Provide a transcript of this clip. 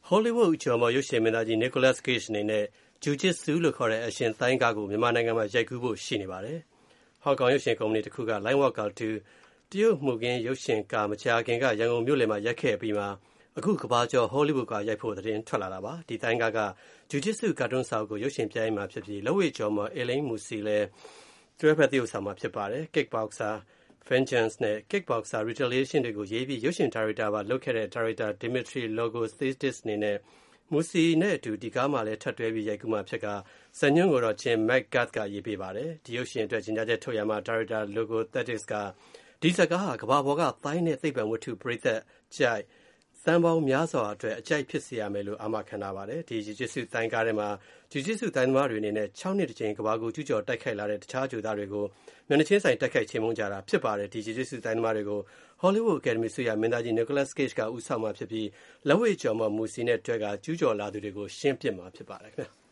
Hollywood ကျော်မော်ရုပ်ရှင်မင်းသားကြီး Nicolas Cage အနေနဲ့ Jiu-Jitsu လို့ခေါ်တဲ့ အရှင်သိုင်းကားကိုမြန်မာနိုင်ငံမှာရိုက်ကူးဖို့ရှိနေပါတယ်။ ဟောင်ကောင်ရုပ်ရှင်ကုမ္ပဏီတစ်ခုက Line Walker 2 တရုတ်မှုခင်းရုပ်ရှင်ကားမကြာခင်ကရန်ကုန်မြို့လယ်မှာရိုက်ခဲ့ပြီးမှာအခုကမ္ဘာကျော် Hollywood ကရိုက်ဖို့သတင်းထွက်လာတာပါ။ ဒီသိုင်းကားက Jiu-Jitsu ကာတွန်းစာအုပ်ကိုရုပ်ရှင်ပြိုင်မှာဖြစ်ပြီးလက်ဝှေ့ကျော်မော် Elaine Moussi လည်းတွဲဖက်သရုပ်ဆောင်မှာဖြစ်ပါတယ်။ Kickboxer Vengeance နဲ့ Kickboxer Retaliation တွေကိုရေးပြီးရုပ်ရှင်ဒါရိုက်တာပါလုပ်ခဲ့တဲ့ဒါရိုက်တာ Dmitry Logothetis အနေနဲ့ Moussi နဲ့အတူဒီကားမှာလည်းထပ်တွဲပြီးရိုက်ကူးမှာဖြစ်ကာဇာတ်ညွှန်းကိုတော့ Jim McGurk ကရေးပေးပါတယ်။ ဒီရုပ်ရှင်အတွက်ကြေညာချက်ထုတ်ရာမှာဒါရိုက်တာ Logothetis ကဒီဇာတ်ကားဟာကမ္ဘာပေါ်ကသိုင်းနဲ့သိပ္ပံဝတ္ထုပရိသတ်ကြိုက်သန်းပေါင်းများစွာအတွက်အကြိုက်ဖြစ်စေရမယ်လို့အာမခံထားပါတယ်။ ဒီ Jiu-Jitsu သိုင်းကားထဲမှာ Jiu-Jitsu သိုင်းသမားတွေအနေနဲ့6နှစ်တစ်ကြိမ်ကမ္ဘာကိုကျူးကျော်တိုက်ခိုက်လာတဲ့တခြားဂြိုလ်သားတွေကိုမျက်နှာချင်းဆိုင်တိုက်ခိုက်ချေမှုန်းကြတာဖြစ်ပါတယ်။ ဒီ Jiu-Jitsu သိုင်းသမားတွေကို Hollywood အကယ်ဒမီဆုရမင်းသားကြီး Nicolas Cage ကဦးဆောင်မှာဖြစ်ပြီးလက်ဝှေ့ကျော်မော် Moussi နဲ့တွဲကာကျူးကျော်လာသူတွေကိုရှင်းပစ်မှာဖြစ်ပါတယ်ခင်ဗျာ။